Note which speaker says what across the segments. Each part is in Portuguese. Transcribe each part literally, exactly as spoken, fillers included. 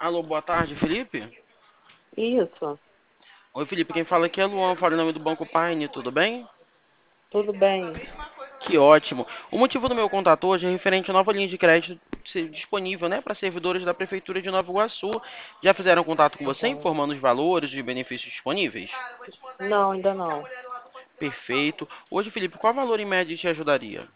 Speaker 1: Alô, boa tarde, Felipe?
Speaker 2: Isso,
Speaker 1: Oi, Felipe, quem fala aqui é Luan, fala em nome do Banco Paine, tudo bem?
Speaker 2: tudo bem.
Speaker 1: Que ótimo. O motivo do meu contato hoje é referente à nova linha de crédito ser disponível, né, para servidores da Prefeitura de Nova Iguaçu. Já fizeram contato com você
Speaker 2: Uhum.
Speaker 1: informando os valores e benefícios disponíveis?
Speaker 2: Não, ainda não.
Speaker 1: Perfeito. Hoje, Felipe, qual valor em média te ajudaria?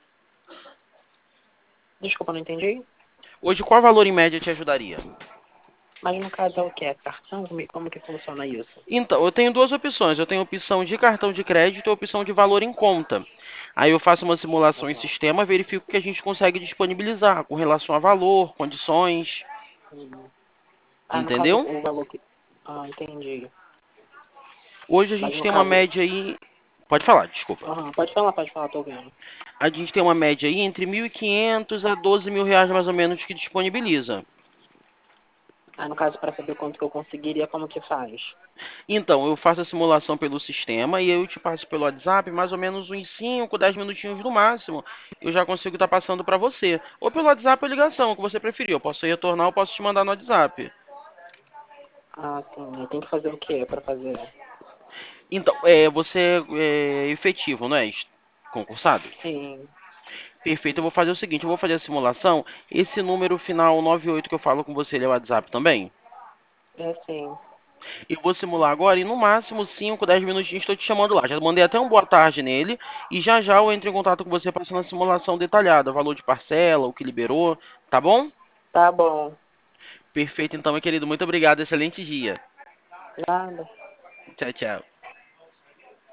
Speaker 2: Desculpa, não entendi.
Speaker 1: Hoje, qual valor em média te ajudaria?
Speaker 2: Mas no caso é o quê? É cartão? Como, como que funciona isso?
Speaker 1: Então, eu tenho duas opções. Eu tenho a opção de cartão de crédito e a opção de valor em conta. Aí eu faço uma simulação em
Speaker 2: Uhum.
Speaker 1: sistema, verifico o que a gente consegue disponibilizar com relação a valor, condições,
Speaker 2: Uhum. Ah, no caso,
Speaker 1: entendeu?
Speaker 2: o valor que... Ah, entendi.
Speaker 1: Hoje a
Speaker 2: Mas
Speaker 1: gente
Speaker 2: no
Speaker 1: tem uma
Speaker 2: caso...
Speaker 1: média aí. Pode falar, desculpa.
Speaker 2: Aham, pode falar, pode falar, tô ouvindo.
Speaker 1: A gente tem uma média aí entre mil e quinhentos a doze mil reais mais ou menos que disponibiliza.
Speaker 2: Ah, no caso, para saber quanto que eu conseguiria, como que faz?
Speaker 1: Então, eu faço a simulação pelo sistema e eu te passo pelo WhatsApp mais ou menos uns cinco, dez minutinhos no máximo. Eu já consigo estar passando para você. Ou pelo WhatsApp ou ligação, o que você preferir. Eu posso retornar ou posso te mandar no WhatsApp.
Speaker 2: Ah, sim. Tem que fazer o quê para fazer?
Speaker 1: Então, é, você é efetivo, não é? Concursado?
Speaker 2: Sim,
Speaker 1: Perfeito, eu vou fazer o seguinte, eu vou fazer a simulação. Esse número final noventa e oito que eu falo com você, ele é o WhatsApp também?
Speaker 2: é sim.
Speaker 1: Eu vou simular agora e no máximo cinco, dez minutinhos estou te chamando lá. Já mandei até um boa tarde nele e já já eu entro em contato com você passando a simulação detalhada, valor de parcela, o que liberou, tá bom?
Speaker 2: Tá bom.
Speaker 1: Perfeito, então, meu querido. Muito obrigado. Excelente dia.
Speaker 2: Nada.
Speaker 1: Tchau, tchau.